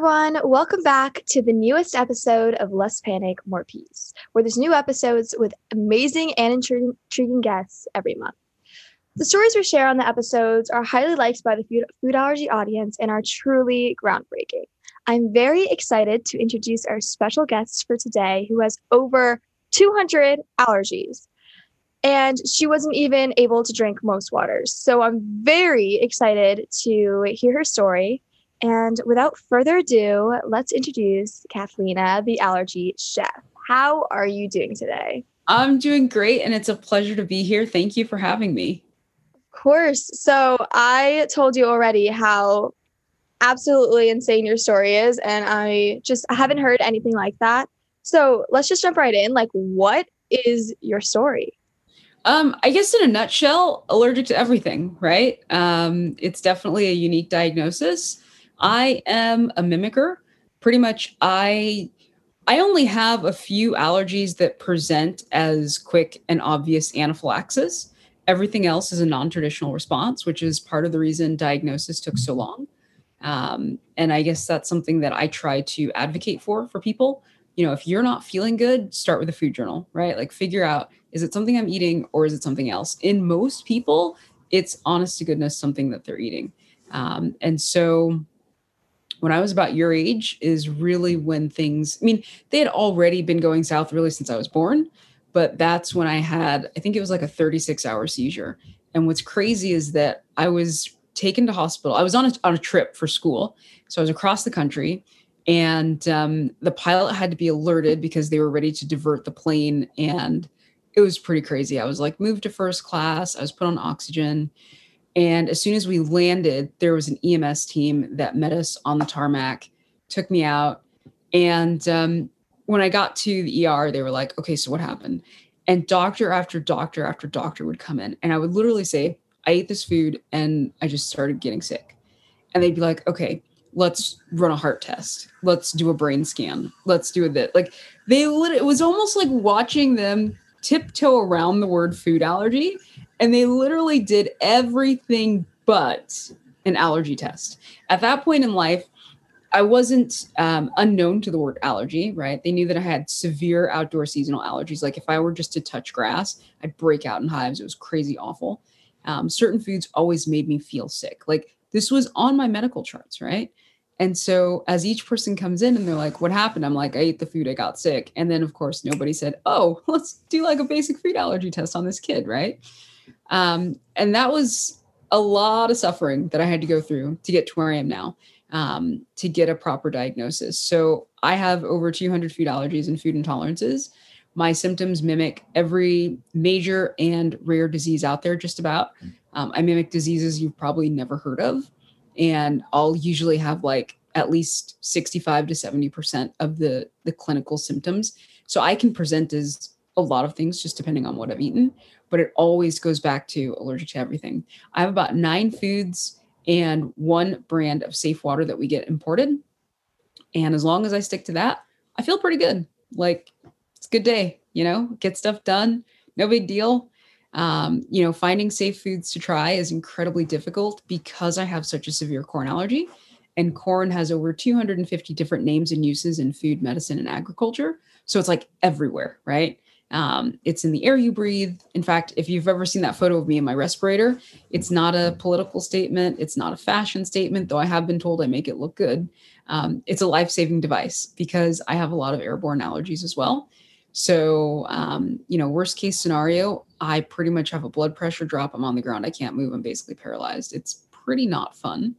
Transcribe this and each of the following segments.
everyone. Welcome back to the newest episode of Less Panic, More Peace, where there's new episodes with amazing and intriguing guests every month. The stories we share on the episodes are highly liked by the food allergy audience and are truly groundbreaking. I'm very excited to introduce our special guest for today, who has over 200 allergies. And she wasn't even able to drink most waters. So I'm very excited to hear her story. And without further ado, let's introduce Kathlena, the allergy chef. How are you doing today? I'm doing great, and it's a pleasure to be here. Thank you for having me. Of course. So I told you already how absolutely insane your story is, and I haven't heard anything like that. So let's just jump right in. Like, what is your story? I guess in a nutshell, allergic to everything, right? It's definitely a unique diagnosis. I am a mimicker. Pretty much, I only have a few allergies that present as quick and obvious anaphylaxis. Everything else is a non-traditional response, which is part of the reason diagnosis took so long. And I guess that's something that I try to advocate for people. You know, if you're not feeling good, start with a food journal, right? Like figure out, is it something I'm eating or is it something else? In most people, it's honest to goodness something that they're eating. And so when I was about your age is really when they had already been going south really since I was born, but that's when I think it was like a 36-hour seizure. And what's crazy is that I was taken to hospital. I was on a trip for school. So I was across the country. And the pilot had to be alerted because they were ready to divert the plane. And it was pretty crazy. I was like moved to first class. I was put on oxygen. And as soon as we landed, there was an EMS team that met us on the tarmac, took me out. And when I got to the ER, they were like, okay, so what happened? And doctor after doctor after doctor would come in. And I would literally say, I ate this food and I just started getting sick. And they'd be like, okay, let's run a heart test. Let's do a brain scan. Let's do that. Like it was almost like watching them tiptoe around the word food allergy. And they literally did everything but an allergy test. At that point in life, I wasn't unknown to the word allergy, right? They knew that I had severe outdoor seasonal allergies. Like if I were just to touch grass, I'd break out in hives. It was crazy awful. Certain foods always made me feel sick. Like this was on my medical charts, right? And so as each person comes in and they're like, what happened? I'm like, I ate the food, I got sick. And then of course, nobody said, oh, let's do like a basic food allergy test on this kid, right? And that was a lot of suffering that I had to go through to get to where I am now, to get a proper diagnosis. So I have over 200 food allergies and food intolerances. My symptoms mimic every major and rare disease out there, just about. I mimic diseases you've probably never heard of. And I'll usually have like at least 65 to 70% of the clinical symptoms. So I can present as a lot of things just depending on what I've eaten, but it always goes back to allergic to everything. I have about 9 foods and 1 brand of safe water that we get imported. And as long as I stick to that, I feel pretty good. Like it's a good day, get stuff done. No big deal. Finding safe foods to try is incredibly difficult because I have such a severe corn allergy, and corn has over 250 different names and uses in food, medicine, and agriculture. So it's like everywhere, right? It's in the air you breathe. In fact, if you've ever seen that photo of me in my respirator, it's not a political statement. It's not a fashion statement, though I have been told I make it look good. It's a life-saving device because I have a lot of airborne allergies as well. So, worst case scenario, I pretty much have a blood pressure drop. I'm on the ground. I can't move. I'm basically paralyzed. It's pretty not fun.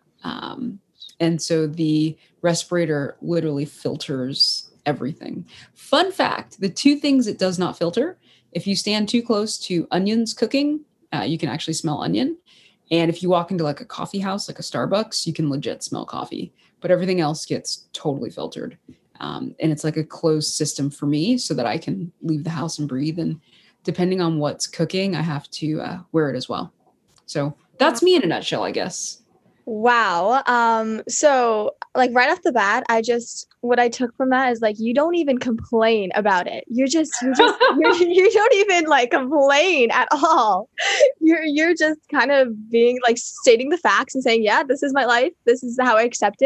And so the respirator literally filters everything. Fun fact, the 2 things it does not filter, if you stand too close to onions cooking, you can actually smell onion. And if you walk into like a coffee house, like a Starbucks, you can legit smell coffee, but everything else gets totally filtered. And it's like a closed system for me so that I can leave the house and breathe. And depending on what's cooking, I have to wear it as well. So that's me in a nutshell, I guess. Wow. So like right off the bat, what I took from that is like, you don't even complain about it. You don't even like complain at all. You're just kind of being like stating the facts and saying, yeah, this is my life. This is how I accept it.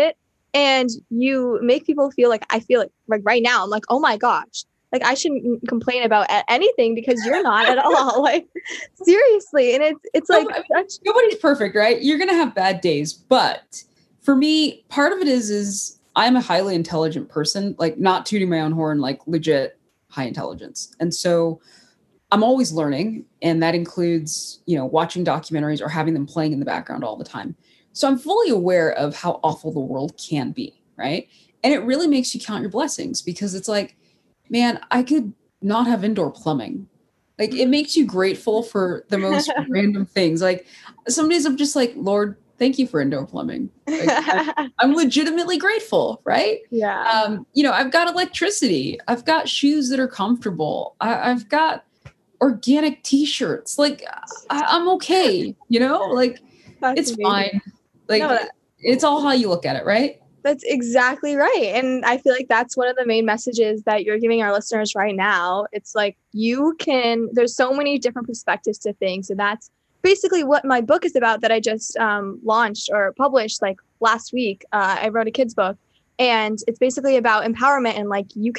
and you make people feel like, I feel like right now I'm like, oh my gosh, like I shouldn't complain about anything because you're not at all. Like seriously. And it's like nobody's perfect, right? You're gonna have bad days, but for me, part of it is I'm a highly intelligent person, like not tooting my own horn, like legit high intelligence. And so I'm always learning, and that includes, watching documentaries or having them playing in the background all the time. So I'm fully aware of how awful the world can be, right? And it really makes you count your blessings because it's like, man, I could not have indoor plumbing. Like it makes you grateful for the most random things. Like some days I'm just like, Lord, thank you for indoor plumbing. Like, I'm legitimately grateful, right? Yeah. I've got electricity. I've got shoes that are comfortable. I've got organic t-shirts. Like I'm okay, like That's it's amazing. fine. Like No, it's all how you look at it, right? that's exactly right. And I feel like that's one of the main messages that you're giving our listeners right now. It's like there's so many different perspectives to things. And that's basically what my book is about that I just launched or published like last week. I wrote a kid's book, and it's basically about empowerment. And like you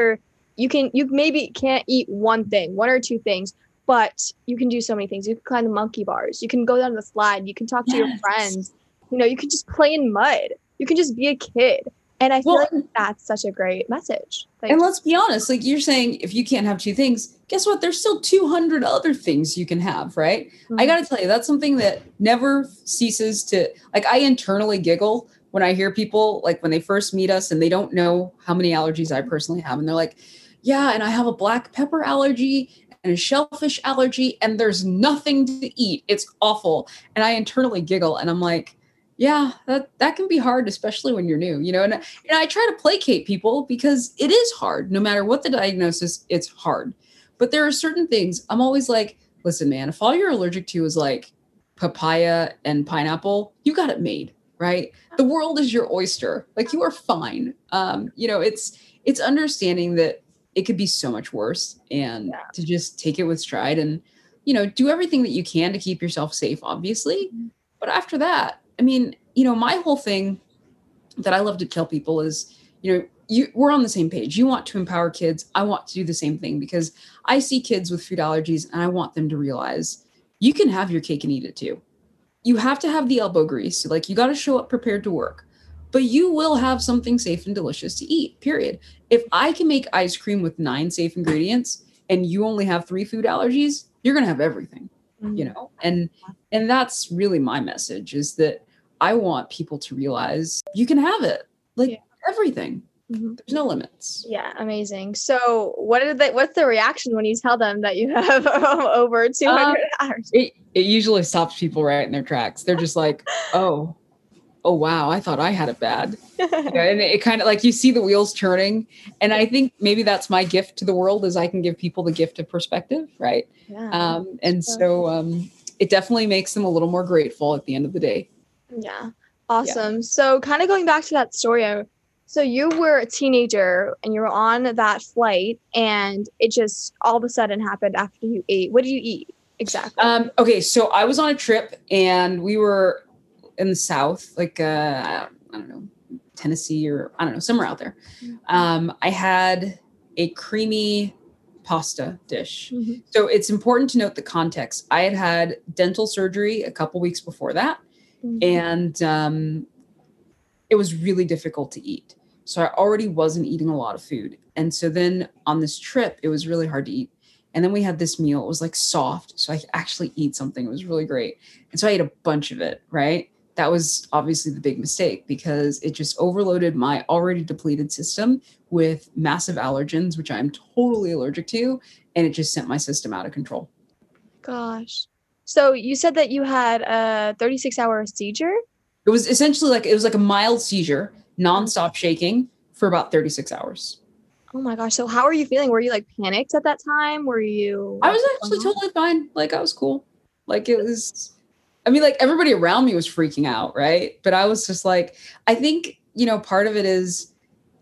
maybe can't eat one or two things, but you can do so many things. You can climb the monkey bars. You can go down the slide. You can talk to your friends. You can just play in mud. You can just be a kid. And I feel like that's such a great message. And let's be honest, like you're saying, if you can't have two things, guess what? There's still 200 other things you can have, right? Mm-hmm. I got to tell you, that's something that never ceases to, like, I internally giggle when I hear people, like when they first meet us and they don't know how many allergies I personally have. And they're like, yeah, and I have a black pepper allergy and a shellfish allergy, and there's nothing to eat. It's awful. And I internally giggle and I'm like, yeah, that can be hard, especially when you're new, and I try to placate people because it is hard. No matter what the diagnosis, it's hard. But there are certain things I'm always like, listen, man, if all you're allergic to is like papaya and pineapple, you got it made, right? The world is your oyster. Like you are fine. It's understanding that it could be so much worse and to just take it with stride and, do everything that you can to keep yourself safe, obviously. But after that, I mean, my whole thing that I love to tell people is, we're on the same page. You want to empower kids. I want to do the same thing because I see kids with food allergies and I want them to realize you can have your cake and eat it too. You have to have the elbow grease. Like you got to show up prepared to work, but you will have something safe and delicious to eat, period. If I can make ice cream with 9 safe ingredients and you only have 3 food allergies, you're going to have everything, and that's really my message is that I want people to realize you can have it, like everything. Mm-hmm. There's no limits. Yeah, amazing. So, what's the reaction when you tell them that you have over 200 hours? It usually stops people right in their tracks. They're just like, oh wow, I thought I had it bad. And it kind of like you see the wheels turning. And I think maybe that's my gift to the world is I can give people the gift of perspective, right? Yeah. So it definitely makes them a little more grateful at the end of the day. Yeah. Awesome. Yeah. So kind of going back to that story, so you were a teenager and you were on that flight and it just all of a sudden happened after you ate. What did you eat exactly? Okay. So I was on a trip and we were in the South, like, I don't know, Tennessee or I don't know, somewhere out there. I had a creamy pasta dish. Mm-hmm. So it's important to note the context. I had dental surgery a couple weeks before that. Mm-hmm. And it was really difficult to eat. So I already wasn't eating a lot of food. And so then on this trip, it was really hard to eat. And then we had this meal. It was like soft. So I could actually eat something. It was really great. And so I ate a bunch of it, right? That was obviously the big mistake because it just overloaded my already depleted system with massive allergens, which I'm totally allergic to. And it just sent my system out of control. Gosh. So you said that you had a 36-hour seizure? It was essentially like a mild seizure, nonstop shaking for about 36 hours. Oh my gosh. So how are you feeling? Were you like panicked at that time? Were you? I was actually totally fine. Like I was cool. Like it was, I mean, like everybody around me was freaking out. Right. But I was just like, I think, part of it is,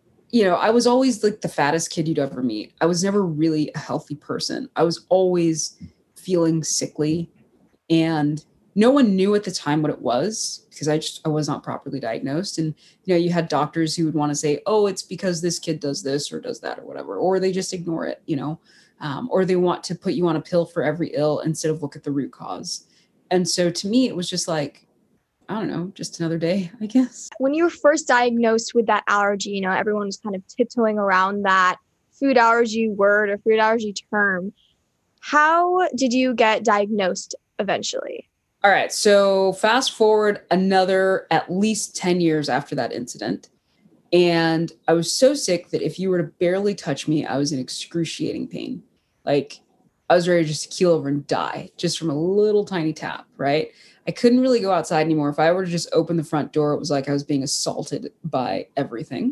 I was always like the fattest kid you'd ever meet. I was never really a healthy person. I was always feeling sickly and no one knew at the time what it was because I was not properly diagnosed. And, you had doctors who would want to say, oh, it's because this kid does this or does that or whatever, or they just ignore it, or they want to put you on a pill for every ill instead of look at the root cause. And so to me, it was just like, I don't know, just another day, I guess. When you were first diagnosed with that allergy, everyone was kind of tiptoeing around that food allergy word or food allergy term. How did you get diagnosed eventually? All right. So fast forward another at least 10 years after that incident. And I was so sick that if you were to barely touch me, I was in excruciating pain. Like I was ready to just keel over and die just from a little tiny tap, right? I couldn't really go outside anymore. If I were to just open the front door, it was like I was being assaulted by everything.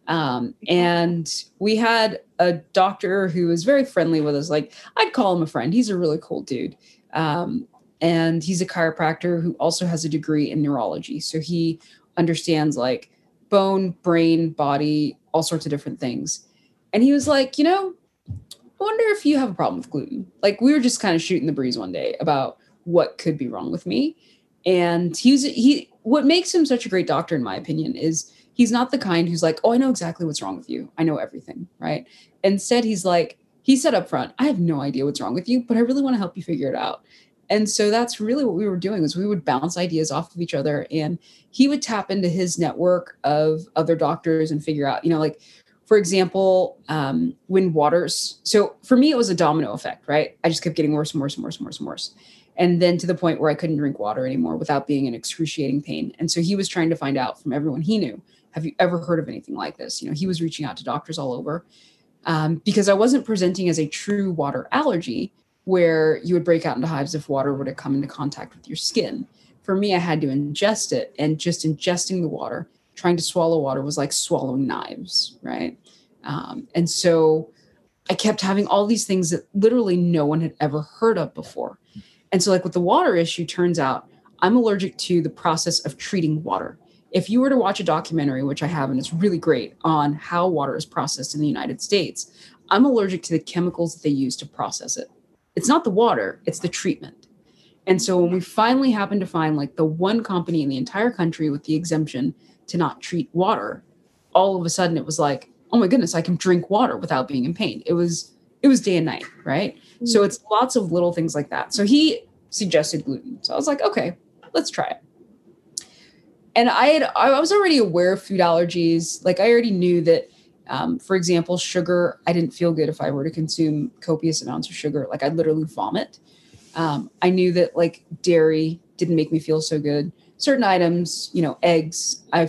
And we had a doctor who was very friendly with us. Like I'd call him a friend. He's a really cool dude. And he's a chiropractor who also has a degree in neurology. So he understands like bone, brain, body, all sorts of different things. And he was like, I wonder if you have a problem with gluten. Like we were just kind of shooting the breeze one day about what could be wrong with me. And what makes him such a great doctor, in my opinion, is he's not the kind who's like, oh, I know exactly what's wrong with you. I know everything, right? Instead, he said up front, I have no idea what's wrong with you, but I really want to help you figure it out. And so that's really what we were doing is we would bounce ideas off of each other and he would tap into his network of other doctors and figure out, for example, when waters. So for me, it was a domino effect, right? I just kept getting worse and worse and worse and worse and worse. And then to the point where I couldn't drink water anymore without being in excruciating pain. And so he was trying to find out from everyone he knew, have you ever heard of anything like this? He was reaching out to doctors all over because I wasn't presenting as a true water allergy where you would break out into hives if water were to come into contact with your skin. For me, I had to ingest it, and just ingesting the water, trying to swallow water was like swallowing knives, right? And so I kept having all these things that literally no one had ever heard of before. And so like with the water issue, turns out I'm allergic to the process of treating water. If you were to watch a documentary, which I have, and it's really great, on how water is processed in the United States, I'm allergic to the chemicals that they use to process it. It's not the water, it's the treatment. And so when we finally happened to find like the one company in the entire country with the exemption to not treat water, all of a sudden it was like, oh my goodness, I can drink water without being in pain. It was day and night, right? Mm-hmm. So it's lots of little things like that. So he suggested gluten. So I was like, okay, let's try it. And I was already aware of food allergies. Like I already knew that for example, sugar, I didn't feel good if I were to consume copious amounts of sugar. Like I'd literally vomit. I knew that like dairy didn't make me feel so good. Certain items, eggs, I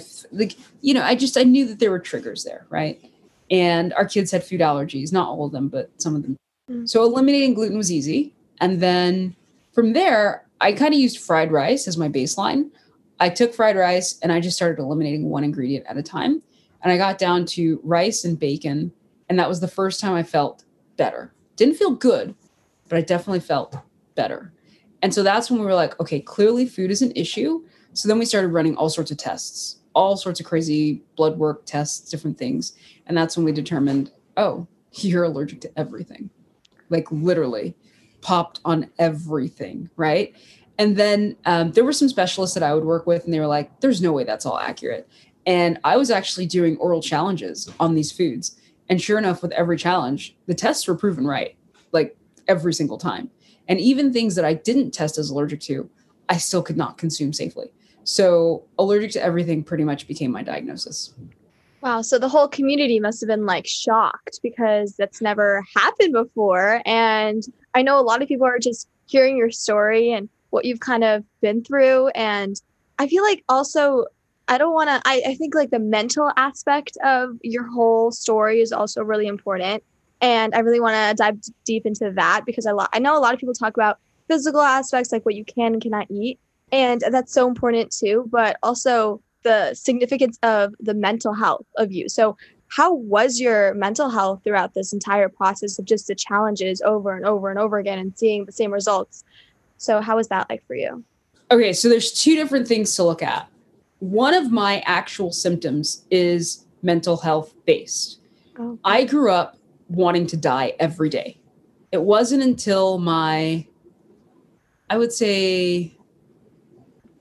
knew that there were triggers there, right? And our kids had food allergies, not all of them, but some of them. Mm-hmm. So eliminating gluten was easy. And then from there, I kind of used fried rice as my baseline. I took fried rice and I just started eliminating one ingredient at a time. And I got down to rice and bacon. And that was the first time I felt better. Didn't feel good, but I definitely felt better. And so that's when we were like, okay, clearly food is an issue. So then we started running all sorts of tests, all sorts of crazy blood work tests, different things. And that's when we determined, oh, you're allergic to everything. Like literally popped on everything, right? And then there were some specialists that I would work with and they were like, there's no way that's all accurate. And I was actually doing oral challenges on these foods. And sure enough, with every challenge, the tests were proven right, like every single time. And even things that I didn't test as allergic to, I still could not consume safely. So allergic to everything pretty much became my diagnosis. Wow. So the whole community must have been like shocked because that's never happened before. And I know a lot of people are just hearing your story and what you've kind of been through. And I feel like also, I think like the mental aspect of your whole story is also really important. And I really want to dive deep into that because I know a lot of people talk about physical aspects, like what you can and cannot eat. And that's so important too, but also the significance of the mental health of you. So how was your mental health throughout this entire process of just the challenges over and over and over again and seeing the same results? So how was that like for you? Okay, so there's two different things to look at. One of my actual symptoms is mental health based. Oh. I grew up wanting to die every day. It wasn't until I would say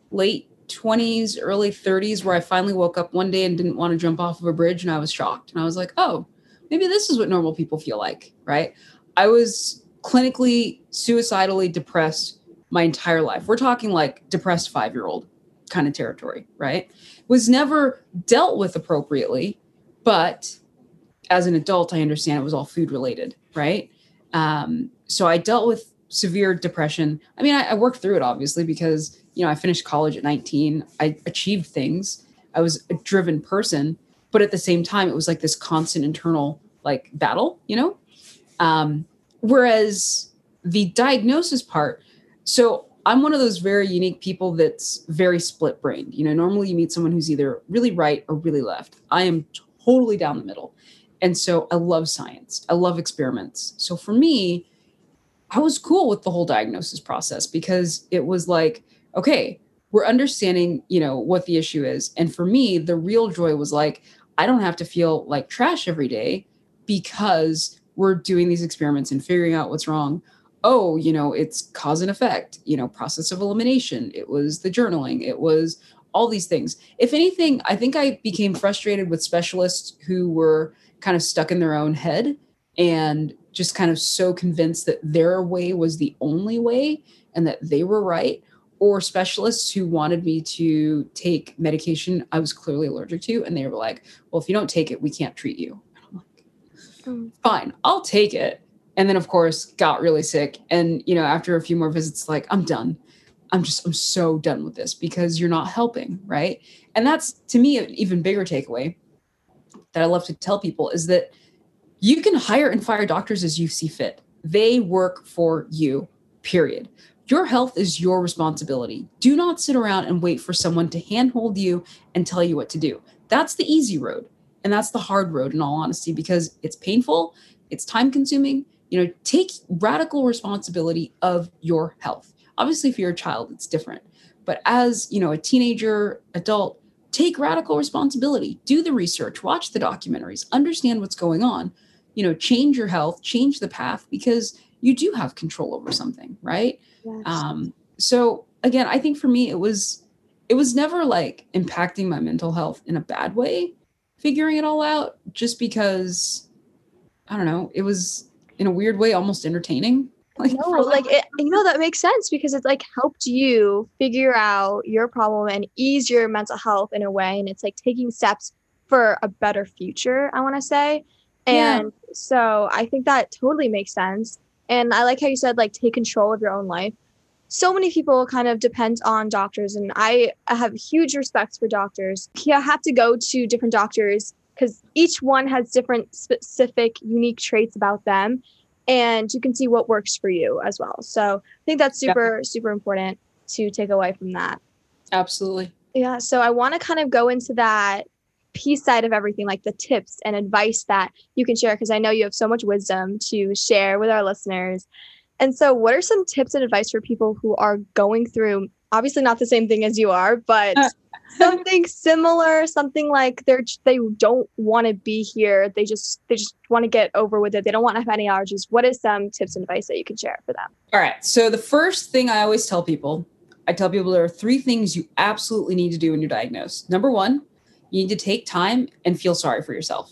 late 20s, early 30s, where I finally woke up one day and didn't want to jump off of a bridge. And I was shocked. And I was like, oh, maybe this is what normal people feel like, right? I was clinically suicidally depressed my entire life. We're talking like depressed 5-year-old kind of territory, right? Was never dealt with appropriately, but as an adult, I understand it was all food related, right? So I dealt with severe depression. I mean, I worked through it obviously because, I finished college at 19. I achieved things. I was a driven person, but at the same time, it was like this constant internal like battle, whereas the diagnosis part, so I'm one of those very unique people that's very split brained. Normally you meet someone who's either really right or really left. I am totally down the middle. And so I love science. I love experiments. So for me, I was cool with the whole diagnosis process because it was like, okay, we're understanding, what the issue is. And for me, the real joy was like, I don't have to feel like trash every day because we're doing these experiments and figuring out what's wrong. Oh, it's cause and effect, process of elimination. It was the journaling. It was all these things. If anything, I think I became frustrated with specialists who were kind of stuck in their own head and just kind of so convinced that their way was the only way and that they were right, or specialists who wanted me to take medication I was clearly allergic to. And they were like, well, if you don't take it, we can't treat you. And I'm like, fine, I'll take it. And then of course got really sick. And, after a few more visits, like, I'm done. I'm so done with this because you're not helping. Right. And that's to me, an even bigger takeaway that I love to tell people is that you can hire and fire doctors as you see fit. They work for you, period. Your health is your responsibility. Do not sit around and wait for someone to handhold you and tell you what to do. That's the easy road. And that's the hard road, in all honesty, because it's painful, it's time consuming. Take radical responsibility of your health. Obviously, if you're a child, it's different. But as, a teenager, adult, take radical responsibility. Do the research, watch the documentaries, understand what's going on. Change your health, change the path, because you do have control over something, right? Yes. So again, I think for me, it was never like impacting my mental health in a bad way, figuring it all out, just because, I don't know, it was in a weird way, almost entertaining. That makes sense because it's like helped you figure out your problem and ease your mental health in a way. And it's like taking steps for a better future, I want to say. And so I think that totally makes sense. And I like how you said, like, take control of your own life. So many people kind of depend on doctors, and I have huge respect for doctors. You have to go to different doctors because each one has different specific, unique traits about them. And you can see what works for you as well. So I think that's super, super important to take away from that. Absolutely. Yeah. So I want to kind of go into that piece side of everything, like the tips and advice that you can share, because I know you have so much wisdom to share with our listeners. And so what are some tips and advice for people who are going through, obviously not the same thing as you are, but something similar, something like they don't want to be here. They just want to get over with it. They don't want to have any allergies. What is some tips and advice that you can share for them? All right. So the first thing I always tell people, there are 3 things you absolutely need to do when you're diagnosed. Number 1, you need to take time and feel sorry for yourself,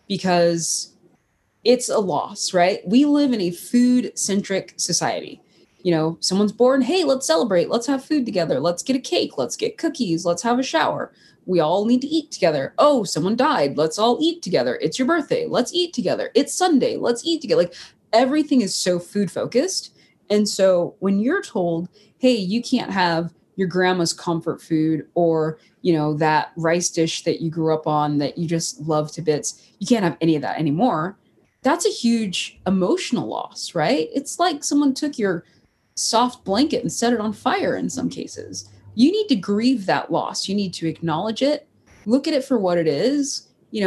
because it's a loss, right? We live in a food-centric society. Someone's born, hey, let's celebrate. Let's have food together. Let's get a cake. Let's get cookies. Let's have a shower. We all need to eat together. Oh, someone died. Let's all eat together. It's your birthday. Let's eat together. It's Sunday. Let's eat together. Like, everything is so food-focused. And so when you're told, hey, you can't have your grandma's comfort food, or, that rice dish that you grew up on that you just love to bits, you can't have any of that anymore. That's a huge emotional loss, right? It's like someone took your soft blanket and set it on fire in some cases. You need to grieve that loss. You need to acknowledge it, look at it for what it is,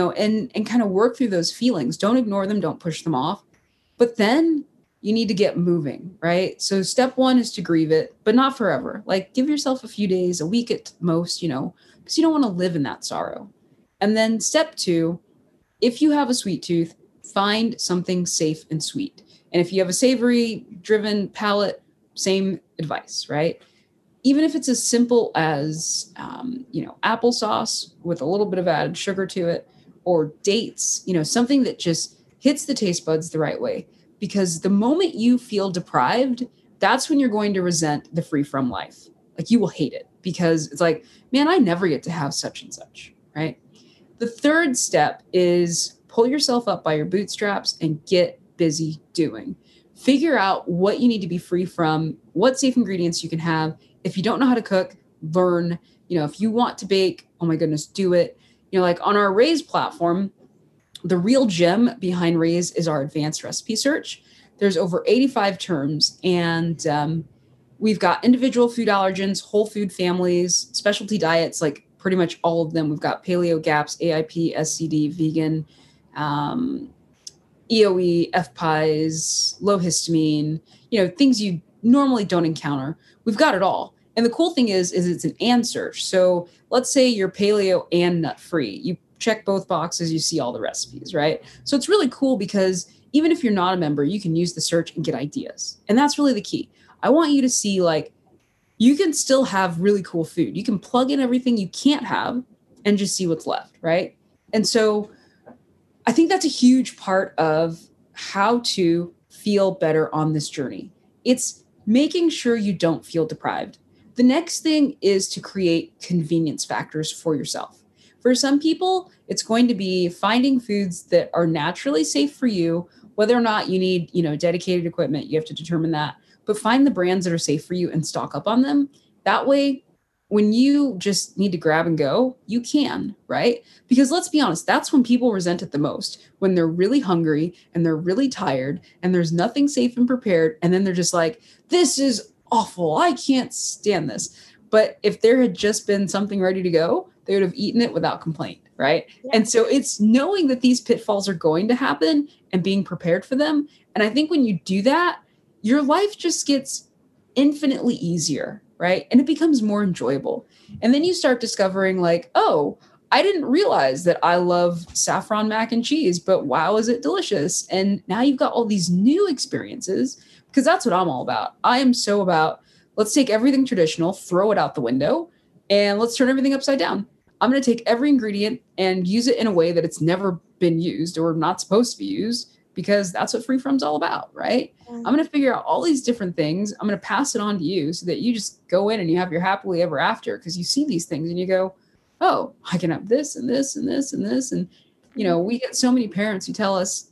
and kind of work through those feelings. Don't ignore them. Don't push them off. But then you need to get moving, right? So step 1 is to grieve it, but not forever. Like, give yourself a few days, a week at most, because you don't want to live in that sorrow. And then step 2, if you have a sweet tooth, find something safe and sweet. And if you have a savory driven palate, same advice, right? even if it's as simple as, applesauce with a little bit of added sugar to it, or dates, something that just hits the taste buds the right way. Because the moment you feel deprived, that's when you're going to resent the free from life. Like you will hate it because it's like, man, I never get to have such and such, right? The third step is pull yourself up by your bootstraps and get busy doing. Figure out what you need to be free from, what safe ingredients you can have. If you don't know how to cook, learn. If you want to bake, oh my goodness, do it. Like on our Raise platform, the real gem behind Raise is our advanced recipe search. There's over 85 terms, and we've got individual food allergens, whole food families, specialty diets, like pretty much all of them. We've got paleo, GAPS, AIP, SCD, vegan, EOE, FPIES, low histamine, things you normally don't encounter. We've got it all. And the cool thing is it's an and search. So let's say you're paleo and nut free. You check both boxes, you see all the recipes, right? So it's really cool because even if you're not a member, you can use the search and get ideas. And that's really the key. I want you to see, like, you can still have really cool food. You can plug in everything you can't have and just see what's left, right? And so I think that's a huge part of how to feel better on this journey. It's making sure you don't feel deprived. The next thing is to create convenience factors for yourself. For some people, it's going to be finding foods that are naturally safe for you, whether or not you need, dedicated equipment, you have to determine that, but find the brands that are safe for you and stock up on them. That way, when you just need to grab and go, you can, right? Because let's be honest, that's when people resent it the most, when they're really hungry and they're really tired and there's nothing safe and prepared. And then they're just like, this is awful. I can't stand this. But if there had just been something ready to go, they would have eaten it without complaint, right? Yeah. And so it's knowing that these pitfalls are going to happen and being prepared for them. And I think when you do that, your life just gets infinitely easier, right? And it becomes more enjoyable. And then you start discovering, like, oh, I didn't realize that I love saffron mac and cheese, but wow, is it delicious? And now you've got all these new experiences, because that's what I'm all about. I am so about, let's take everything traditional, throw it out the window, and let's turn everything upside down. I'm going to take every ingredient and use it in a way that it's never been used or not supposed to be used, because that's what free from's all about, right? I'm going to figure out all these different things. I'm going to pass it on to you so that you just go in and you have your happily ever after, because you see these things and you go, oh, I can have this and this and this and this. And, we get so many parents who tell us,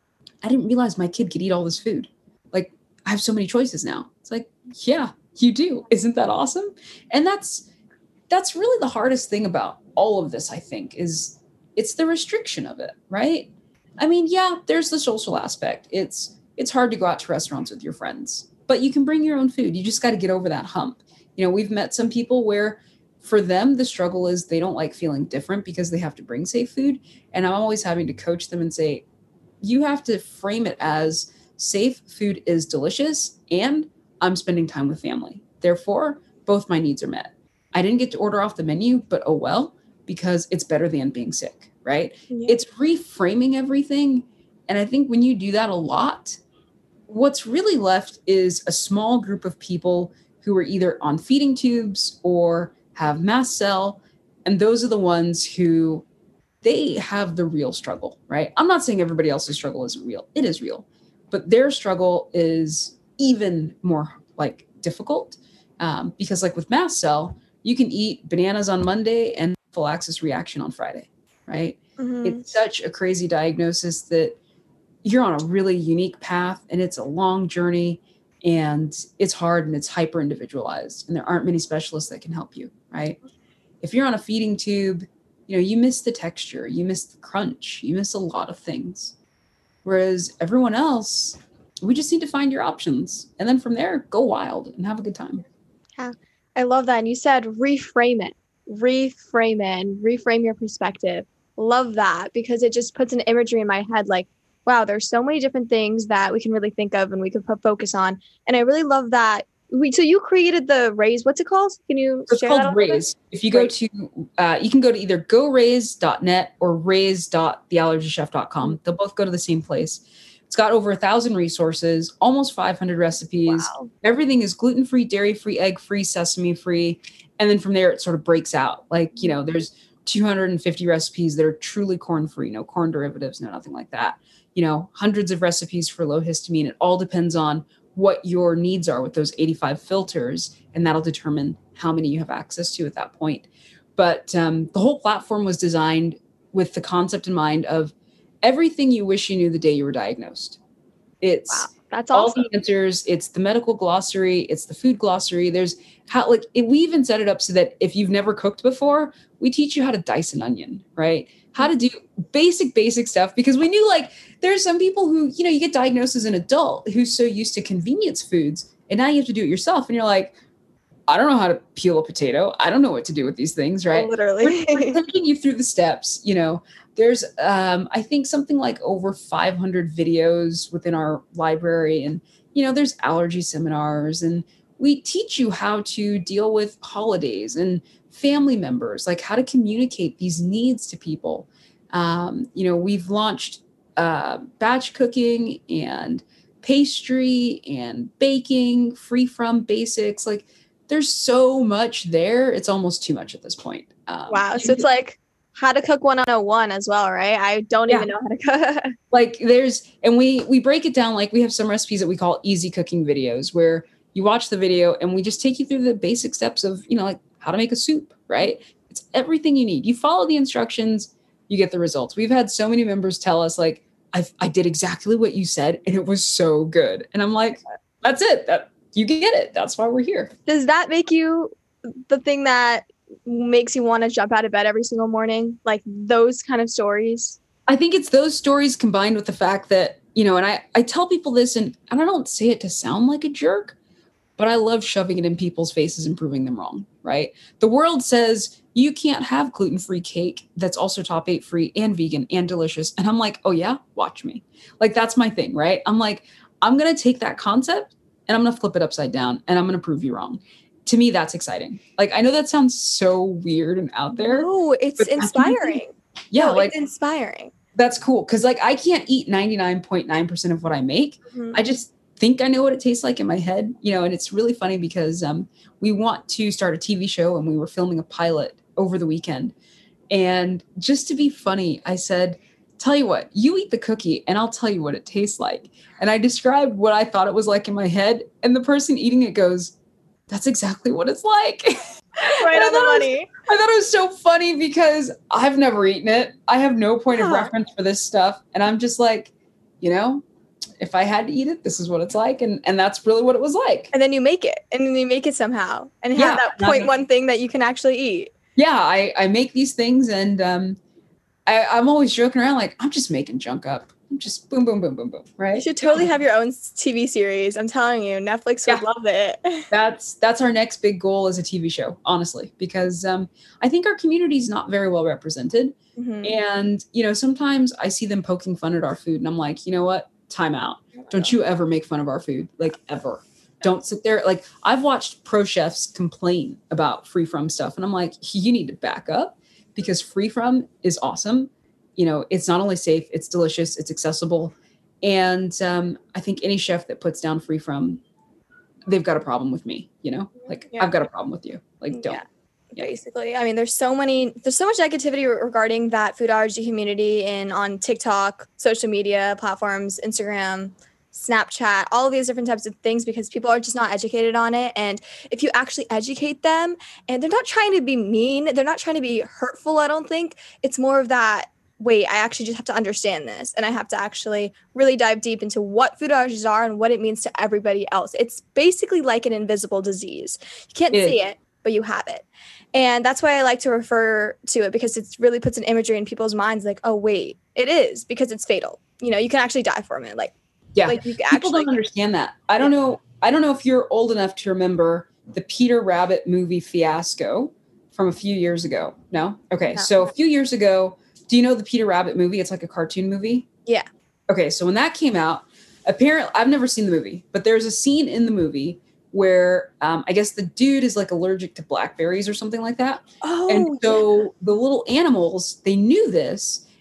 I didn't realize my kid could eat all this food. Like, I have so many choices now. It's like, yeah, you do. Isn't that awesome? And that's really the hardest thing about all of this, I think, is it's the restriction of it, right? I mean, yeah, there's the social aspect. It's hard to go out to restaurants with your friends, but you can bring your own food. You just got to get over that hump. We've met some people where for them, the struggle is they don't like feeling different because they have to bring safe food. And I'm always having to coach them and say, you have to frame it as safe food is delicious and I'm spending time with family. Therefore, both my needs are met. I didn't get to order off the menu, but oh well, because it's better than being sick, right? Yeah. It's reframing everything. And I think when you do that a lot, what's really left is a small group of people who are either on feeding tubes or have mast cell. And those are the ones who they have the real struggle, right? I'm not saying everybody else's struggle isn't real. It is real, but their struggle is even more like difficult because like with mast cell, you can eat bananas on Monday and anaphylaxis reaction on Friday, right? Mm-hmm. It's such a crazy diagnosis that you're on a really unique path and it's a long journey and it's hard and it's hyper individualized and there aren't many specialists that can help you, right? If you're on a feeding tube, you miss the texture, you miss the crunch, you miss a lot of things. Whereas everyone else, we just need to find your options. And then from there, go wild and have a good time. Yeah, I love that. And you said reframe it and reframe your perspective. Love that, because it just puts an imagery in my head like, wow, there's so many different things that we can really think of and we could put focus on. And I really love that. So you created the Raise, what's it called? Can you share that? It's called Raise. If you go to, you can go to either goraise.net or raise.theallergychef.com. They'll both go to the same place. It's It's got over 1,000 resources, almost 500 recipes. Wow. Everything is gluten-free, dairy-free, egg-free, sesame-free. And then from there, it sort of breaks out. Like, there's 250 recipes that are truly corn-free, no corn derivatives, no nothing like that. Hundreds of recipes for low histamine. It all depends on what your needs are with those 85 filters, and that'll determine how many you have access to at that point. But the whole platform was designed with the concept in mind of everything you wish you knew the day you were diagnosed. It's wow, that's awesome. All the answers. It's the medical glossary. It's the food glossary. There's we even set it up so that if you've never cooked before, we teach you how to dice an onion, right? How to do basic stuff, because we knew there's some people who, you get diagnosed as an adult who's so used to convenience foods, and now you have to do it yourself. And you're like, I don't know how to peel a potato. I don't know what to do with these things, right? Literally. We're taking you through the steps. There's, I think something like over 500 videos within our library. And, there's allergy seminars, and we teach you how to deal with holidays and family members, like how to communicate these needs to people. We've launched batch cooking and pastry and baking, free from basics. There's so much there. It's almost too much at this point. Wow. So it's like how to cook 101 as well, right? I don't even know how to cook. And we break it down. We have some recipes that we call easy cooking videos, where you watch the video and we just take you through the basic steps of, how to make a soup, right? It's everything you need. You follow the instructions, you get the results. We've had so many members tell us I did exactly what you said and it was so good. And I'm like, that's it. You get it. That's why we're here. Does that make you the thing that makes you want to jump out of bed every single morning? Like those kind of stories? I think it's those stories combined with the fact that, and I tell people this, and I don't say it to sound like a jerk, but I love shoving it in people's faces and proving them wrong, right? The world says you can't have gluten-free cake that's also top 8 free and vegan and delicious. And I'm like, oh yeah, watch me. That's my thing, right? I'm like, I'm going to take that concept and I'm going to flip it upside down and I'm going to prove you wrong. To me, that's exciting. I know that sounds so weird and out there. No, it's inspiring. Yeah. It's inspiring. That's cool. Cause I can't eat 99.9% of what I make. Mm-hmm. I just think I know what it tastes like in my head, and it's really funny because we want to start a TV show and we were filming a pilot over the weekend. And just to be funny, I said, tell you what, you eat the cookie and I'll tell you what it tastes like. And I described what I thought it was like in my head. And the person eating it goes, that's exactly what it's like. Right on the money. I thought it was so funny because I've never eaten it. I have no point of reference for this stuff. And I'm just like, if I had to eat it, this is what it's like. And that's really what it was like. And then you make it. And then you make it somehow. And have that 0.1 thing that you can actually eat. Yeah, I make these things and I'm always joking around I'm just making junk up. I'm just boom, boom, boom, boom, boom, right? You should totally have your own TV series. I'm telling you, Netflix would love it. That's our next big goal as a TV show, honestly, because I think our community is not very well represented. Mm-hmm. And, sometimes I see them poking fun at our food and I'm like, you know what? Time out. Don't you ever make fun of our food, ever. Don't sit there. I've watched pro chefs complain about free from stuff. And I'm like, you need to back up because free from is awesome. It's not only safe, it's delicious, it's accessible. And I think any chef that puts down free from, they've got a problem with me, I've got a problem with you. Don't. Yeah. Basically. I mean, there's so much negativity regarding that food allergy community on TikTok, social media platforms, Instagram, Snapchat, all of these different types of things because people are just not educated on it. And if you actually educate them, and they're not trying to be mean, they're not trying to be hurtful, I don't think. It's more of that, wait, I actually just have to understand this. And I have to actually really dive deep into what food allergies are and what it means to everybody else. It's basically like an invisible disease. You can't see it, but you have it. And that's why I like to refer to it because it really puts an imagery in people's minds oh, wait, it is because it's fatal. You can actually die from it. People don't understand that. I don't know if you're old enough to remember the Peter Rabbit movie Fiasco from a few years ago. No? Okay. No. So a few years ago, do you know the Peter Rabbit movie? It's like a cartoon movie. Yeah. Okay. So when that came out, apparently I've never seen the movie, but there's a scene in the movie where I guess the dude is allergic to blackberries or something like that. Oh, and so the little animals, they knew this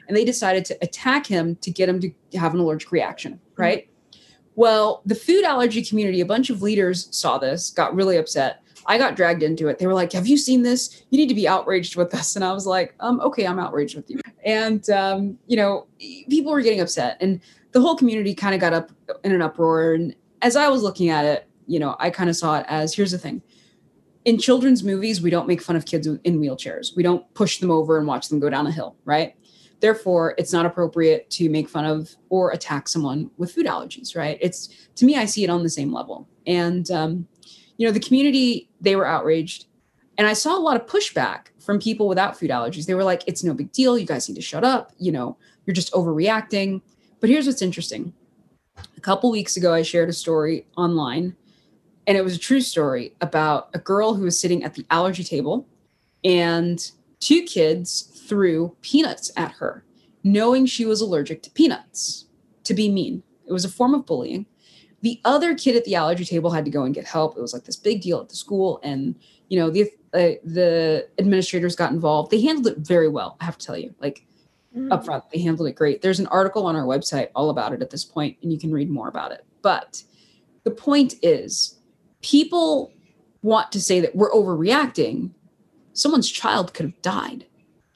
and they decided to attack him to get him to have an allergic reaction, right? Well, the food allergy community, a bunch of leaders saw this, got really upset. I got dragged into it. They were like, have you seen this? You need to be outraged with this. And I was like, okay, I'm outraged with you. And, people were getting upset, and the whole community kind of got up in an uproar. And as I was looking at it, I kind of saw it as, here's the thing. In children's movies, we don't make fun of kids in wheelchairs. We don't push them over and watch them go down a hill, right? Therefore, it's not appropriate to make fun of or attack someone with food allergies, right? To me, I see it on the same level. And, the community, they were outraged. And I saw a lot of pushback from people without food allergies. They were like, it's no big deal. You guys need to shut up. You're just overreacting. But here's what's interesting. A couple weeks ago, I shared a story online, and it was a true story about a girl who was sitting at the allergy table, and two kids threw peanuts at her, knowing she was allergic to peanuts, to be mean. It was a form of bullying. The other kid at the allergy table had to go and get help. It was like this big deal at the school. And, the administrators got involved. They handled it very well, I have to tell you. Up front, they handled it great. There's an article on our website all about it at this point, and you can read more about it. But the point is, people want to say that we're overreacting. Someone's child could have died.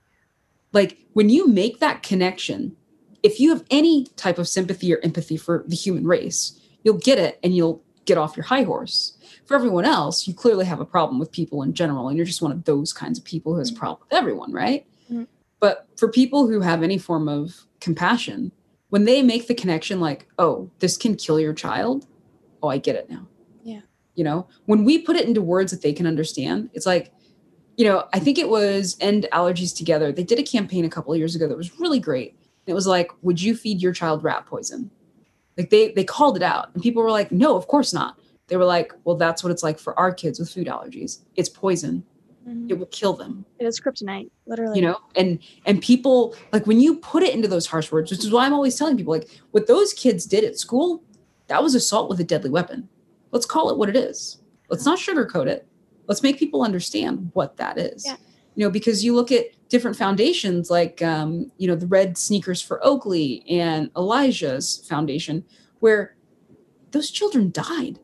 When you make that connection, if you have any type of sympathy or empathy for the human race, you'll get it and you'll get off your high horse. For everyone else, you clearly have a problem with people in general, and you're just one of those kinds of people who has a problem with everyone, right? Mm-hmm. But for people who have any form of compassion, when they make the connection oh, this can kill your child, oh, I get it now. Yeah. When we put it into words that they can understand, it's I think it was End Allergies Together. They did a campaign a couple of years ago that was really great. And it was would you feed your child rat poison? They called it out, and people were like, no, of course not. They were like, well, that's what it's like for our kids with food allergies. It's poison. Mm-hmm. It will kill them. It is kryptonite, literally. And people, when you put it into those harsh words, which is why I'm always telling people, what those kids did at school, that was assault with a deadly weapon. Let's call it what it is. Let's not sugarcoat it. Let's make people understand what that is. Yeah. Because you look at different foundations the Red Sneakers for Oakley and Elijah's foundation, where those children died.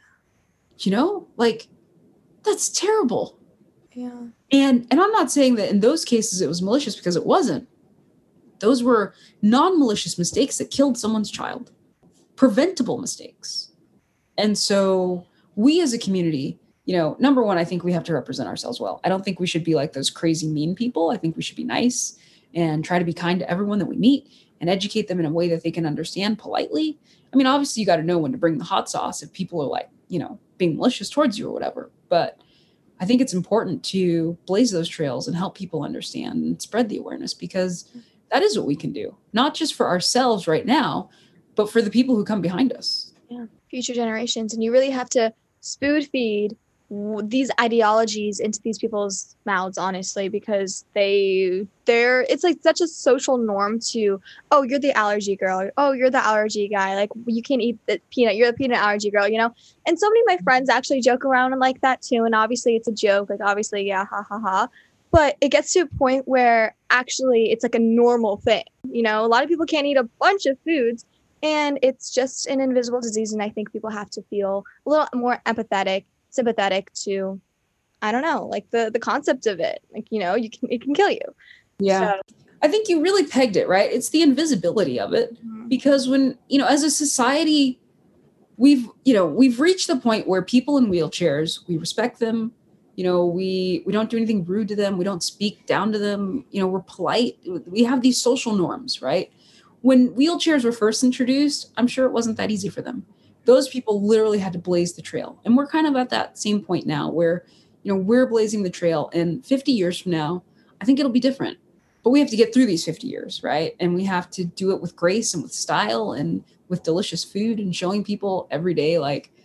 That's terrible. Yeah. And I'm not saying that in those cases it was malicious, because it wasn't. Those were non-malicious mistakes that killed someone's child. Preventable mistakes. And so we as a community, number one, I think we have to represent ourselves well. I don't think we should be like those crazy mean people. I think we should be nice and try to be kind to everyone that we meet and educate them in a way that they can understand politely. I mean, obviously you got to know when to bring the hot sauce if people are being malicious towards you or whatever. But I think it's important to blaze those trails and help people understand and spread the awareness, because that is what we can do, not just for ourselves right now, but for the people who come behind us. Yeah, future generations. And you really have to spoon feed these ideologies into these people's mouths, honestly, because it's such a social norm to, oh, you're the allergy girl, oh, you're the allergy guy, you can't eat the peanut, you're the peanut allergy girl, and so many of my friends actually joke around and like that too, and obviously it's a joke, obviously, yeah, ha ha ha, but it gets to a point where actually it's a normal thing. A lot of people can't eat a bunch of foods, and it's just an invisible disease, and I think people have to feel a little more sympathetic to, I don't know, the concept of it. It can kill you. Yeah. So. I think you really pegged it, right? It's the invisibility of it. Mm-hmm. Because when, as a society, we've reached the point where people in wheelchairs, we respect them. We don't do anything rude to them. We don't speak down to them. We're polite. We have these social norms, right? When wheelchairs were first introduced, I'm sure it wasn't that easy for them. Those people literally had to blaze the trail. And we're kind of at that same point now where, we're blazing the trail, and 50 years from now, I think it'll be different. But we have to get through these 50 years, right? And we have to do it with grace and with style and with delicious food, and showing people every day,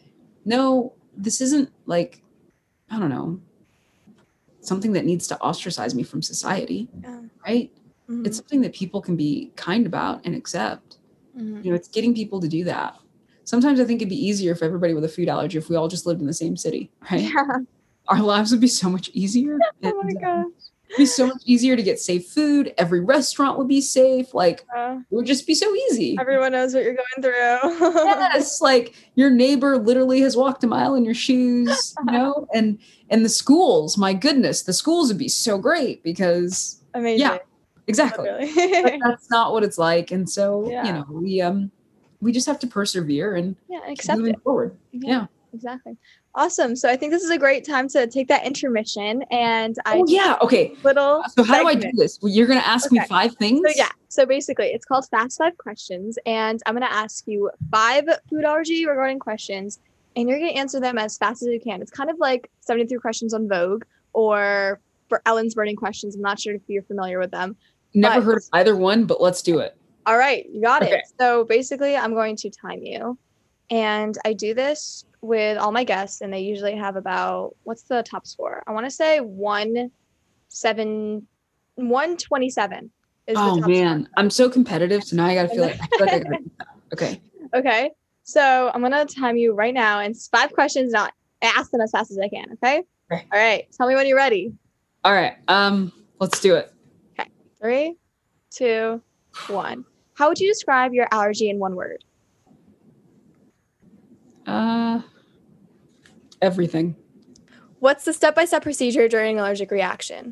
no, this isn't I don't know, something that needs to ostracize me from society, right? Mm-hmm. It's something that people can be kind about and accept. Mm-hmm. It's getting people to do that. Sometimes I think it'd be easier for everybody with a food allergy if we all just lived in the same city, right? Yeah. Our lives would be so much easier. Oh my gosh. be so much easier to get safe food. Every restaurant would be safe. Like it would just be so easy. Everyone knows what you're going through. Yes, like your neighbor literally has walked a mile in your shoes, and the schools, my goodness, the schools would be so great because amazing. Yeah, exactly. But that's not what it's like. And so, we just have to persevere and accept moving it forward. Yeah. Exactly. Awesome. So I think this is a great time to take that intermission. And Okay. Little so how do I do this? Well, you're going to ask me 5 things? So basically it's called Fast 5 Questions. And I'm going to ask you 5 food allergy regarding questions. And you're going to answer them as fast as you can. It's kind of like 73 questions on Vogue or for Ellen's Burning Questions. I'm not sure if you're familiar with them. Never heard of either one, but let's do it. All right. You got it. So basically I'm going to time you. And I do this with all my guests, and they usually have about, what's the top score? I want to say 127 is oh the top man, score. I'm so competitive, so now I gotta feel like I gotta do that. Okay. So I'm gonna time you right now, and it's 5 questions, not ask them as fast as I can. Okay. All right. Tell me when you're ready. All right. Let's do it. Okay. 3, 2, 1. How would you describe your allergy in one word? Everything. What's the step-by-step procedure during an allergic reaction?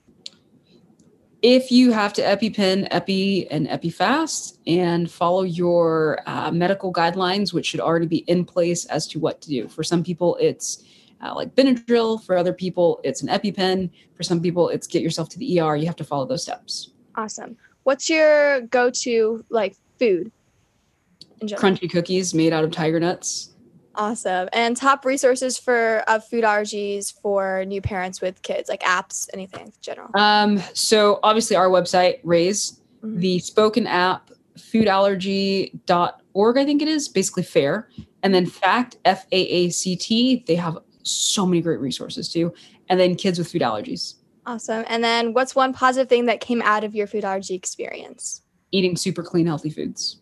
If you have to EpiPen, Epi and EpiFast, and follow your medical guidelines, which should already be in place as to what to do. For some people, it's like Benadryl. For other people, it's an EpiPen. For some people, it's get yourself to the ER. You have to follow those steps. Awesome. What's your go-to food? Crunchy cookies made out of tiger nuts. Awesome. And top resources for food allergies for new parents with kids, like apps, anything in general. So obviously our website, Raise, the spoken app, foodallergy.org, I think it is, basically FAIR. And then FACT, FAACT, they have so many great resources too. And then kids with food allergies. Awesome. And then what's one positive thing that came out of your food allergy experience? Eating super clean, healthy foods.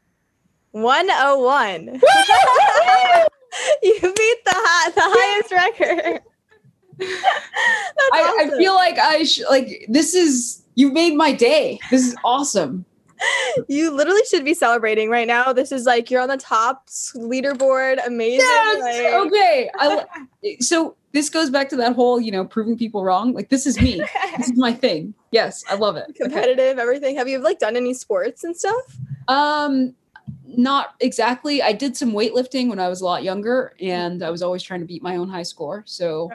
101. You beat the highest record. I feel like this is, you made my day. This is awesome. You literally should be celebrating right now. This is you're on the top leaderboard. Amazing. Yes, okay. So this goes back to that whole, proving people wrong. This is me. This is my thing. Yes, I love it. Competitive, everything. Have you done any sports and stuff? Not exactly. I did some weightlifting when I was a lot younger, and I was always trying to beat my own high score. So,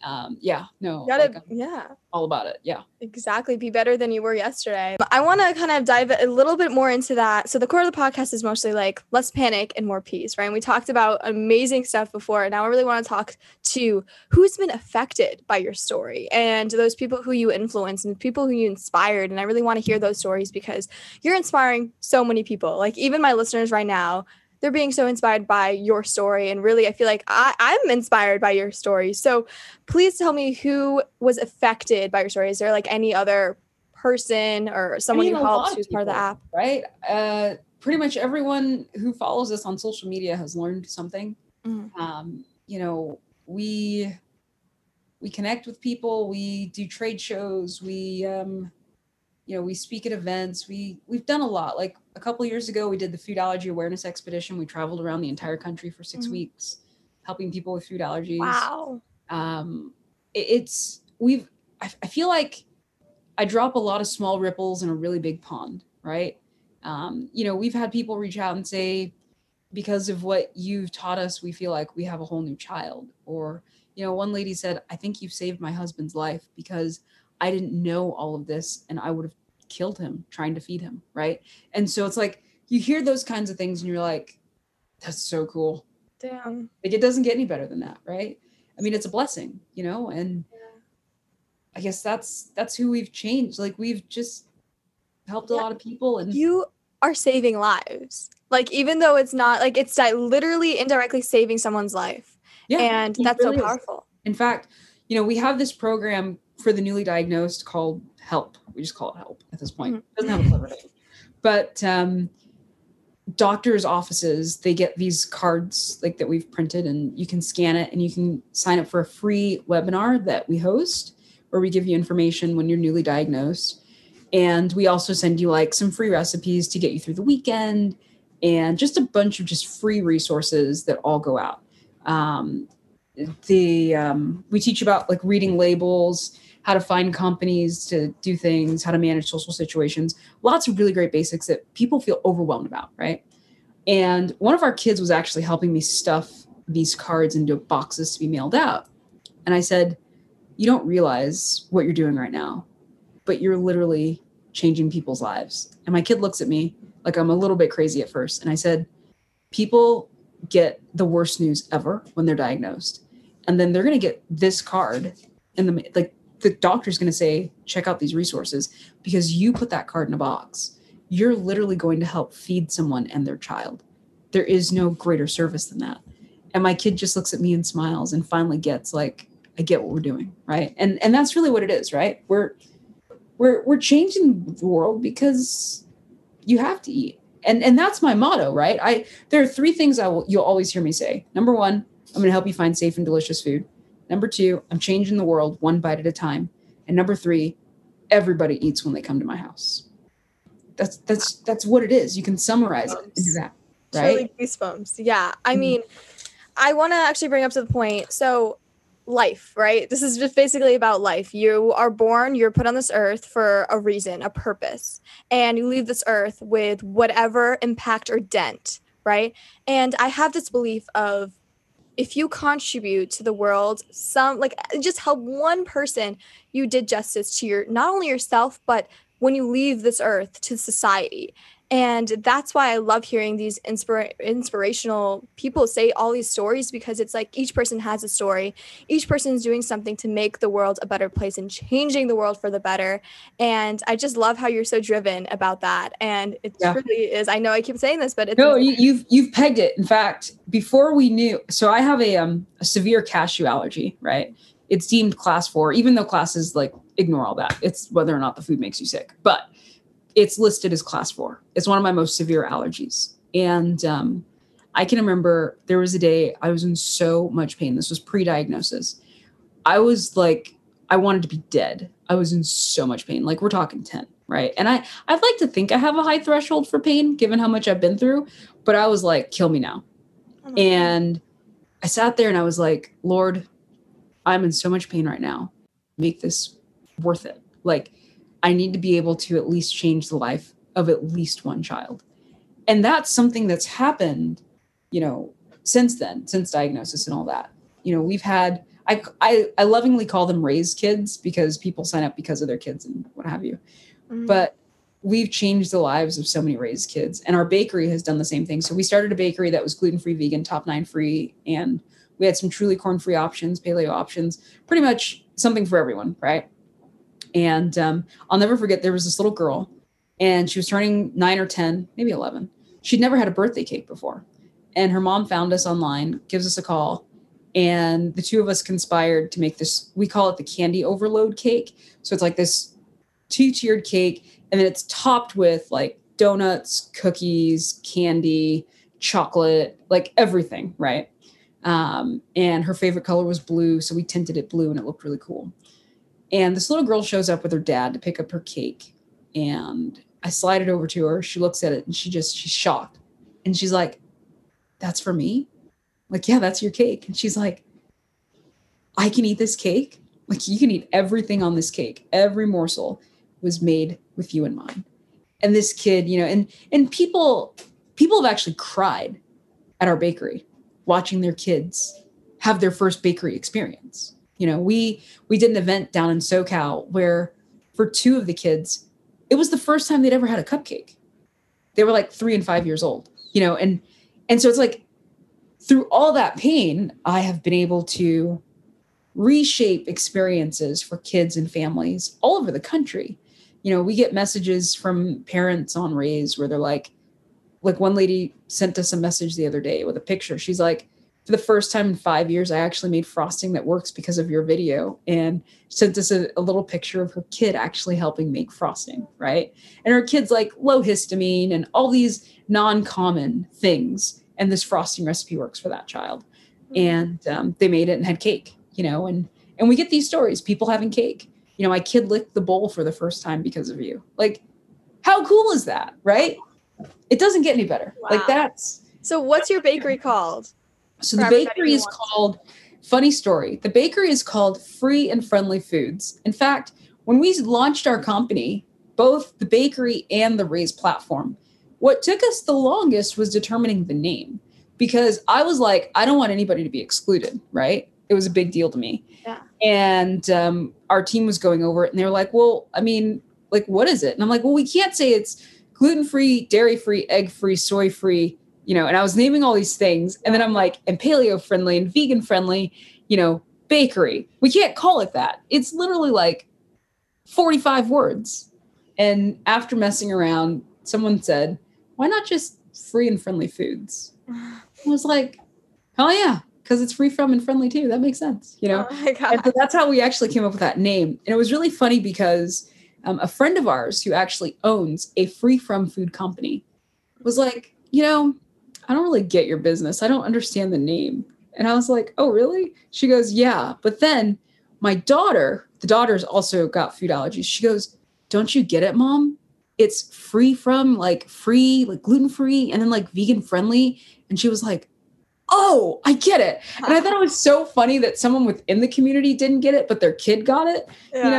all about it. Yeah, exactly. Be better than you were yesterday. I want to kind of dive a little bit more into that. So the core of the podcast is mostly less panic and more peace, right? And we talked about amazing stuff before. And now I really want to talk to who's been affected by your story and those people who you influenced and people who you inspired. And I really want to hear those stories because you're inspiring so many people. Even my listeners right now, they're being so inspired by your story. And really, I feel like I'm inspired by your story. So please tell me who was affected by your story. Is there any other person or someone you helped who's part of the app? Right. Pretty much everyone who follows us on social media has learned something. We connect with people. We do trade shows. We speak at events. We've done a lot. A couple of years ago, we did the food allergy awareness expedition. We traveled around the entire country for 6 weeks, helping people with food allergies. Wow. I feel like I drop a lot of small ripples in a really big pond, right? We've had people reach out and say, because of what you've taught us, we feel like we have a whole new child. Or, one lady said, I think you've saved my husband's life because I didn't know all of this and I would have killed him trying to feed him. Right. And so it's you hear those kinds of things and you're like, that's so cool. Damn. It doesn't get any better than that. Right. I mean, it's a blessing, and I guess that's who we've changed. We've just helped a lot of people, and you are saving lives. Even though it's not it's literally indirectly saving someone's life. Yeah. And that's really so powerful. In fact, we have this program for the newly diagnosed called HELP. We just call it HELP at this point. It doesn't have a clever name. But doctors' offices, they get these cards that we've printed, and you can scan it and you can sign up for a free webinar that we host where we give you information when you're newly diagnosed. And we also send you like some free recipes to get you through the weekend and just a bunch of just free resources that all go out. We teach about like reading labels, how to find companies to do things, how to manage social situations, lots of really great basics that people feel overwhelmed about, right? And one of our kids was actually helping me stuff these cards into boxes to be mailed out. And I said, you don't realize what you're doing right now, but you're literally changing people's lives. And my kid looks at me like I'm a little bit crazy at first. And I said, people get the worst news ever when they're diagnosed. And then they're going to get this card and the doctor's going to say, check out these resources because you put that card in a box. You're literally going to help feed someone and their child. There is no greater service than that. And my kid just looks at me and smiles and finally gets like, I get what we're doing. Right. And that's really what it is, right? We're changing the world because you have to eat. And that's my motto, right? There are three things you'll always hear me say. Number one, I'm going to help you find safe and delicious food. Number two, I'm changing the world one bite at a time. And number three, everybody eats when they come to my house. That's what it is. You can summarize it into that, right? Truly goosebumps. Yeah. I mean, I want to actually bring up to the point. So life, right? This is just basically about life. You are born, you're put on this earth for a reason, a purpose, and you leave this earth with whatever impact or dent, right? And I have this belief of if you contribute to the world, just help one person, you did justice to not only yourself, but when you leave this earth to society. And that's why I love hearing these inspirational people say all these stories, because it's like each person has a story. Each person is doing something to make the world a better place and changing the world for the better. And I just love how you're so driven about that. And it truly is. I know I keep saying this, but it's you've pegged it. In fact, before we knew, so I have a severe cashew allergy, right? It's deemed class 4, even though classes like ignore all that. It's whether or not the food makes you sick, but it's listed as class 4. It's one of my most severe allergies. And I can remember there was a day I was in so much pain. This was pre-diagnosis. I was like, I wanted to be dead. I was in so much pain. Like we're talking 10, right? And I'd like to think I have a high threshold for pain, given how much I've been through. But I was like, kill me now. And I sat there and I was like, Lord, I'm in so much pain right now. Make this worth it. Like, I need to be able to at least change the life of at least one child. And that's something that's happened, since then, since diagnosis and all that. We've had, I lovingly call them raised kids because people sign up because of their kids and what have you. Mm-hmm. But we've changed the lives of so many raised kids. And our bakery has done the same thing. So we started a bakery that was gluten-free, vegan, top 9 free. And we had some truly corn-free options, paleo options, pretty much something for everyone, right? And I'll never forget, there was this little girl and she was turning 9 or 10, maybe 11. She'd never had a birthday cake before. And her mom found us online, gives us a call. And the two of us conspired to make this, we call it the candy overload cake. So it's like this 2-tiered cake. And then it's topped with like donuts, cookies, candy, chocolate, like everything, right? And her favorite color was blue. So we tinted it blue and it looked really cool. And this little girl shows up with her dad to pick up her cake. And I slide it over to her. She looks at it and she's shocked. And she's like, that's for me? I'm like, yeah, that's your cake. And she's like, I can eat this cake? Like, you can eat everything on this cake. Every morsel was made with you in mind. And this kid, and people have actually cried at our bakery watching their kids have their first bakery experience. We did an event down in SoCal where for 2 of the kids, it was the first time they'd ever had a cupcake. They were like 3 and 5 years old, and so it's like through all that pain, I have been able to reshape experiences for kids and families all over the country. We get messages from parents on Raise where they're like one lady sent us a message the other day with a picture. She's like, for the first time in 5 years, I actually made frosting that works because of your video, and sent us a little picture of her kid actually helping make frosting, right? And her kid's like low histamine and all these non-common things. And this frosting recipe works for that child. And they made it and had cake, and we get these stories, people having cake. my kid licked the bowl for the first time because of you. Like, how cool is that, right? It doesn't get any better. Wow. Like that's. So what's your bakery called? So the bakery is called, funny story, the bakery is called Free and Friendly Foods. In fact, when we launched our company, both the bakery and the Raise platform, what took us the longest was determining the name, because I was like, I don't want anybody to be excluded, right? It was a big deal to me. Yeah. And our team was going over it and they were like, well, I mean, like, what is it? And I'm like, well, we can't say it's gluten-free, dairy-free, egg-free, soy-free, and I was naming all these things. And then I'm like, and paleo-friendly and vegan-friendly, bakery. We can't call it that. It's literally like 45 words. And after messing around, someone said, why not just Free and Friendly Foods? I was like, oh yeah, because it's free from and friendly too. That makes sense, Oh my God. And so that's how we actually came up with that name. And it was really funny because a friend of ours who actually owns a free from food company was like, I don't really get your business. I don't understand the name. And I was like, oh, really? She goes, yeah. But then my the daughter's also got food allergies. She goes, don't you get it, Mom? It's free from, like, free, like gluten-free, and then like vegan friendly. And she was like, oh, I get it. And I thought it was so funny that someone within the community didn't get it, but their kid got it,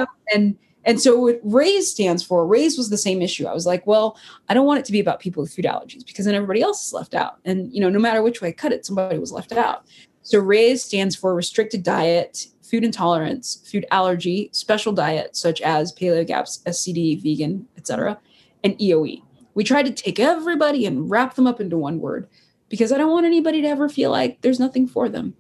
And so what RAISE stands for, RAISE was the same issue. I was like, well, I don't want it to be about people with food allergies because then everybody else is left out. And, no matter which way I cut it, somebody was left out. So RAISE stands for restricted diet, food intolerance, food allergy, special diet, such as paleo, GAPS, SCD, vegan, etc., and EOE. We tried to take everybody and wrap them up into one word because I don't want anybody to ever feel like there's nothing for them,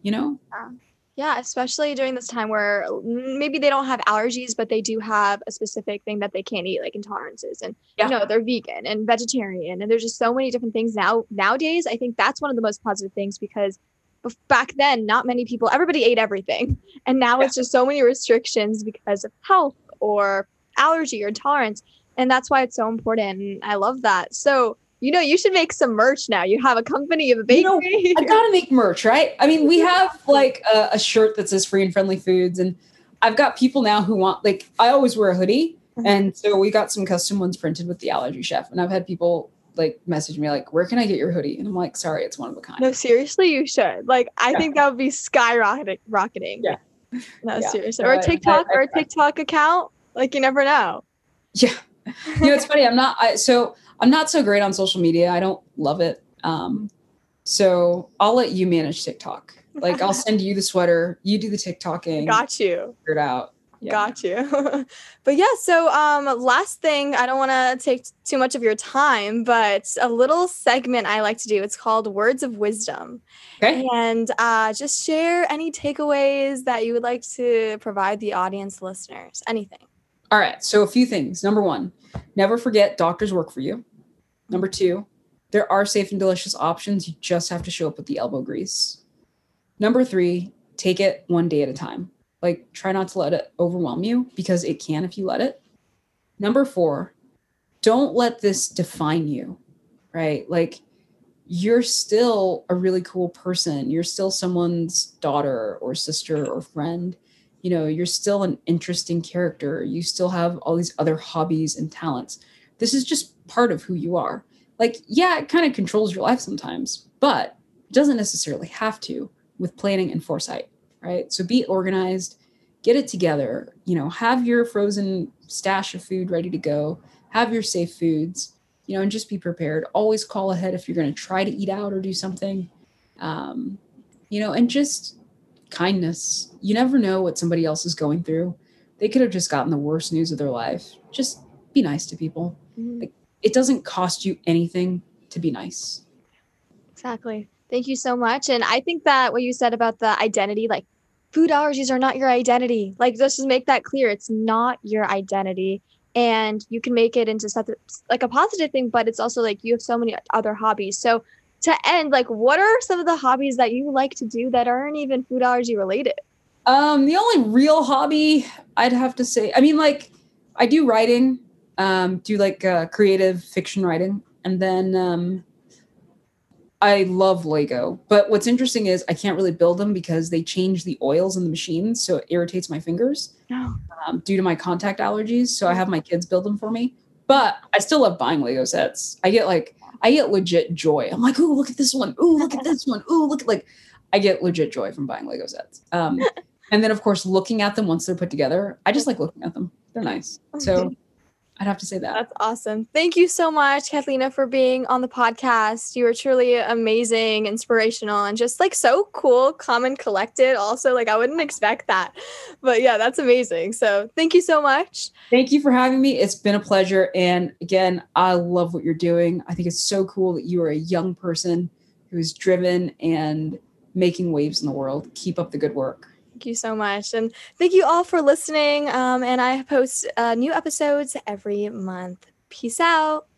Yeah, especially during this time where maybe they don't have allergies, but they do have a specific thing that they can't eat, like intolerances. And, they're vegan and vegetarian. And there's just so many different things nowadays. I think that's one of the most positive things because back then, not many people, everybody ate everything. And now it's just so many restrictions because of health or allergy or intolerance. And that's why it's so important. And I love that. So, you should make some merch now. You have a company, of a bakery. I gotta make merch, right? I mean, we have like a shirt that says Free and Friendly Foods, and I've got people now who want, like, I always wear a hoodie, and so we got some custom ones printed with the Allergy Chef, and I've had people like message me like, where can I get your hoodie? And I'm like, sorry, it's one of a kind. No, seriously, you should. Like, I think that would be rocketing. Yeah. No, seriously. Or a TikTok account. Like, you never know. Yeah. It's funny. I'm not so great on social media. I don't love it. So I'll let you manage TikTok. Like, I'll send you the sweater. You do the TikToking. Got you. Figure it out. Yeah. Got you. But yeah, so last thing, I don't want to take too much of your time, but a little segment I like to do. It's called Words of Wisdom. Okay. And just share any takeaways that you would like to provide the audience listeners. Anything. All right. So a few things. Number 1, never forget doctors work for you. Number 2, there are safe and delicious options. You just have to show up with the elbow grease. Number 3, take it one day at a time. Like, try not to let it overwhelm you because it can if you let it. Number 4, don't let this define you, right? Like, you're still a really cool person. You're still someone's daughter or sister or friend. You're still an interesting character. You still have all these other hobbies and talents. This is just part of who you are. Like, yeah, it kind of controls your life sometimes, but it doesn't necessarily have to with planning and foresight, right? So be organized, get it together, have your frozen stash of food ready to go, have your safe foods, and just be prepared. Always call ahead if you're going to try to eat out or do something, and just kindness. You never know what somebody else is going through. They could have just gotten the worst news of their life. Just be nice to people. Mm-hmm. Like, it doesn't cost you anything to be nice. Exactly. Thank you so much. And I think that what you said about the identity, like, food allergies are not your identity. Like, let's just make that clear. It's not your identity. And you can make it into something like a positive thing, but it's also like you have so many other hobbies. So to end, like, what are some of the hobbies that you like to do that aren't even food allergy related? The only real hobby I'd have to say, I mean, like, I do writing, do like creative fiction writing. And then I love Lego, but what's interesting is I can't really build them because they change the oils in the machines, so it irritates my fingers due to my contact allergies. So I have my kids build them for me, but I still love buying Lego sets. I get legit joy. I'm like, ooh, look at this one. Ooh, look at this one. Ooh, look at I get legit joy from buying Lego sets. And then of course, looking at them once they're put together, I just like looking at them. They're nice. So I'd have to say that. That's awesome. Thank you so much, Kathleen, for being on the podcast. You were truly amazing, inspirational, and just like so cool, calm, and collected. Also, like I wouldn't expect that. But yeah, that's amazing. So thank you so much. Thank you for having me. It's been a pleasure. And again, I love what you're doing. I think it's so cool that you are a young person who's driven and making waves in the world. Keep up the good work. Thank you so much. And thank you all for listening. And I post new episodes every month. Peace out.